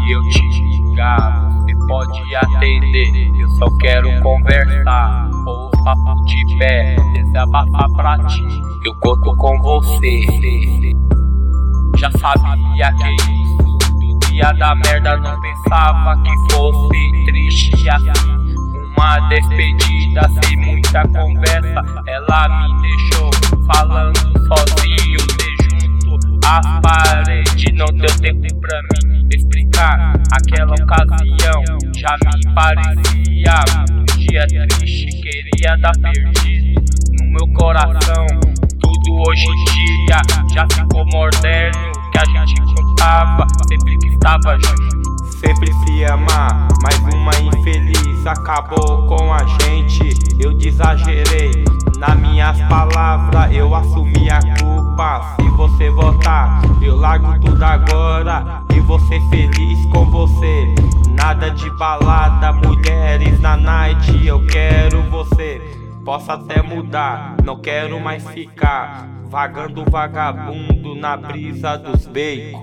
que eu te ligar, você pode atender. Eu só quero conversar, pôr os papos de pé, desabafar pra ti. Eu conto com você. Já sabia que isso tudo ia dar merda, não pensava que fosse triste assim. Uma despedida sem muita conversa, ela me deixou falando sozinho, junto às paredes. Não deu tempo pra mim explicar aquela ocasião, já me parecia um dia triste, queria dar perdido no meu coração. Tudo hoje em dia já ficou moderno, que a gente contava sempre que estava junto. Sempre se amar, mas uma infeliz acabou com a gente. Eu desagerei nas minhas palavras, eu assumi a culpa. Se você voltar, eu largo tudo agora e vou ser feliz com você. Nada de balada, mulheres na night, eu quero você. Posso até mudar, não quero mais ficar vagando vagabundo na brisa dos becos.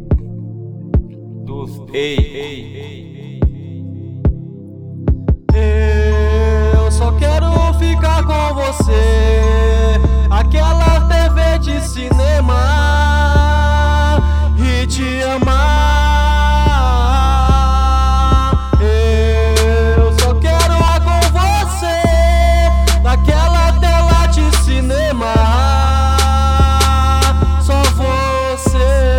Eu só quero ficar com você, aquela TV de cinema, e te amar. Eu só quero com você, naquela tela de cinema, só você.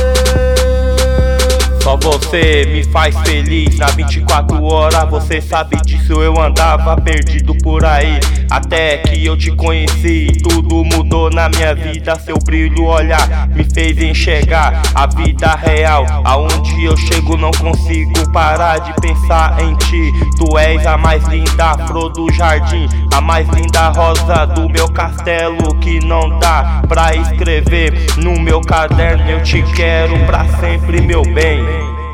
Só você me faz feliz na 24 horas, você sabe disso, eu andava perdido por aí. Até que eu te conheci, tudo mudou na minha vida. Seu brilho olhar me fez enxergar a vida real. Aonde eu chego não consigo parar de pensar em ti. Tu és a mais linda flor do jardim, a mais linda rosa do meu castelo, que não dá pra escrever no meu caderno. Eu te quero pra sempre, meu bem.